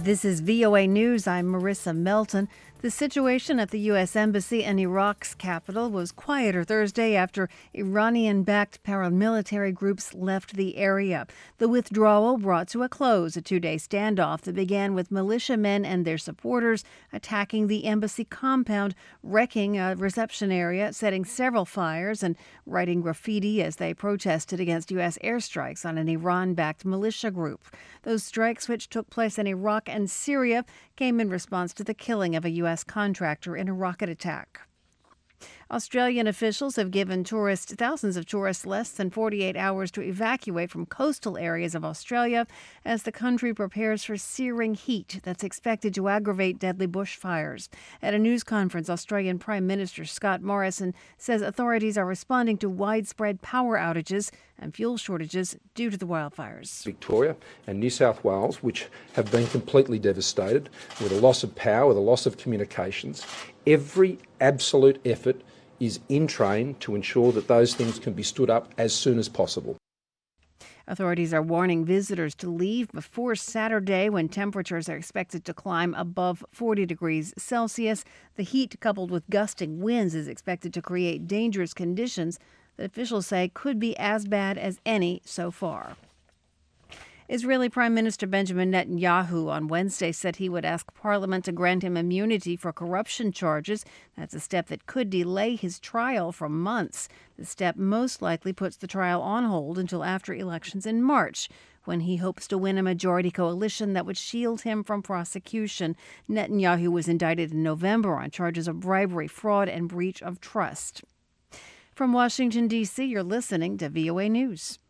This is VOA News. I'm Marissa Melton. The situation at the U.S. Embassy in Iraq's capital was quieter Thursday after Iranian-backed paramilitary groups left the area. The withdrawal brought to a close a two-day standoff that began with militiamen and their supporters attacking the embassy compound, wrecking a reception area, setting several fires, and writing graffiti as they protested against U.S. airstrikes on an Iran-backed militia group. Those strikes, which took place in Iraq and Syria, came in response to the killing of a U.S. contractor in a rocket attack. Australian officials have given thousands of tourists less than 48 hours to evacuate from coastal areas of Australia as the country prepares for searing heat that's expected to aggravate deadly bushfires. At a news conference, Australian Prime Minister Scott Morrison says authorities are responding to widespread power outages and fuel shortages due to the wildfires. Victoria and New South Wales, which have been completely devastated with a loss of power, with a loss of communications, every absolute effort is in train to ensure that those things can be stood up as soon as possible. Authorities are warning visitors to leave before Saturday when temperatures are expected to climb above 40 degrees Celsius. The heat, coupled with gusting winds, is expected to create dangerous conditions that officials say could be as bad as any so far. Israeli Prime Minister Benjamin Netanyahu on Wednesday said he would ask Parliament to grant him immunity for corruption charges. That's a step that could delay his trial for months. The step most likely puts the trial on hold until after elections in March, when he hopes to win a majority coalition that would shield him from prosecution. Netanyahu was indicted in November on charges of bribery, fraud, and breach of trust. From Washington, D.C., you're listening to VOA News.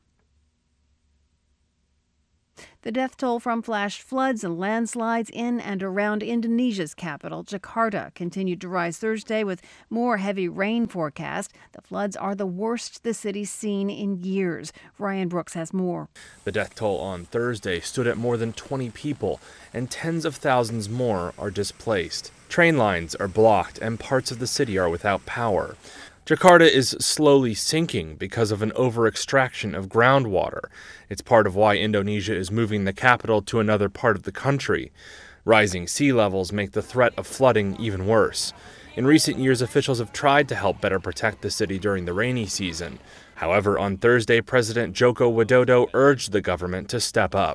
The death toll from flash floods and landslides in and around Indonesia's capital, Jakarta, continued to rise Thursday with more heavy rain forecast. The floods are the worst the city's seen in years. Ryan Brooks has more. The death toll on Thursday stood at more than 20 people, and tens of thousands more are displaced. Train lines are blocked, and parts of the city are without power. Jakarta is slowly sinking because of an over-extraction of groundwater. It's part of why Indonesia is moving the capital to another part of the country. Rising sea levels make the threat of flooding even worse. In recent years, officials have tried to help better protect the city during the rainy season. However, on Thursday, President Joko Widodo urged the government to step up.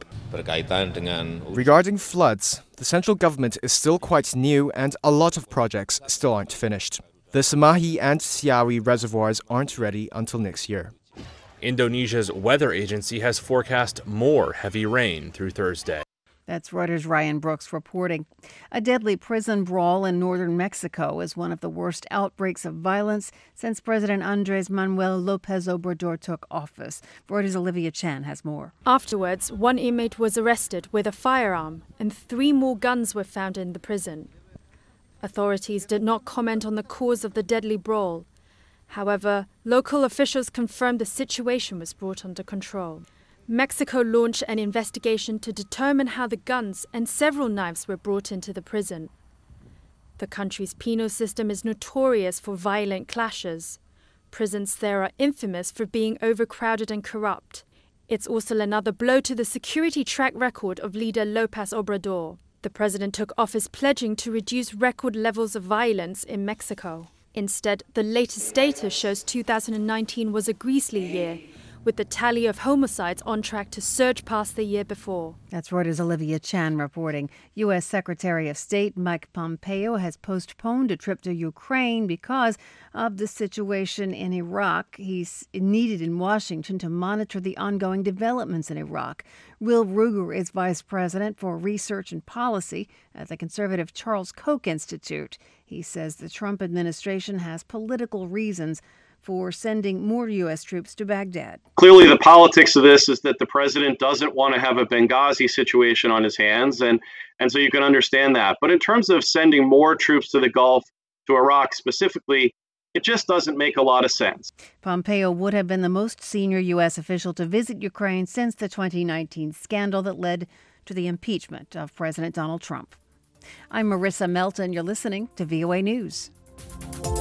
Regarding floods, the central government is still quite new and a lot of projects still aren't finished. The Semahi and Siawi reservoirs aren't ready until next year. Indonesia's weather agency has forecast more heavy rain through Thursday. That's Reuters' Ryan Brooks reporting. A deadly prison brawl in northern Mexico is one of the worst outbreaks of violence since President Andrés Manuel López Obrador took office. Reuters' Olivia Chan has more. Afterwards, one inmate was arrested with a firearm and 3 more guns were found in the prison. Authorities did not comment on the cause of the deadly brawl. However, local officials confirmed the situation was brought under control. Mexico launched an investigation to determine how the guns and several knives were brought into the prison. The country's penal system is notorious for violent clashes. Prisons there are infamous for being overcrowded and corrupt. It's also another blow to the security track record of leader López Obrador. The president took office pledging to reduce record levels of violence in Mexico. Instead, the latest data shows 2019 was a grisly year, with the tally of homicides on track to surge past the year before. That's Reuters' Olivia Chan reporting. U.S. Secretary of State Mike Pompeo has postponed a trip to Ukraine because of the situation in Iraq. He's needed in Washington to monitor the ongoing developments in Iraq. Will Ruger is vice president for research and policy at the conservative Charles Koch Institute. He says the Trump administration has political reasons for sending more U.S. troops to Baghdad. Clearly, the politics of this is that the president doesn't want to have a Benghazi situation on his hands, and so you can understand that. But in terms of sending more troops to the Gulf, to Iraq specifically, it just doesn't make a lot of sense. Pompeo would have been the most senior U.S. official to visit Ukraine since the 2019 scandal that led to the impeachment of President Donald Trump. I'm Marissa Melton. You're listening to VOA News.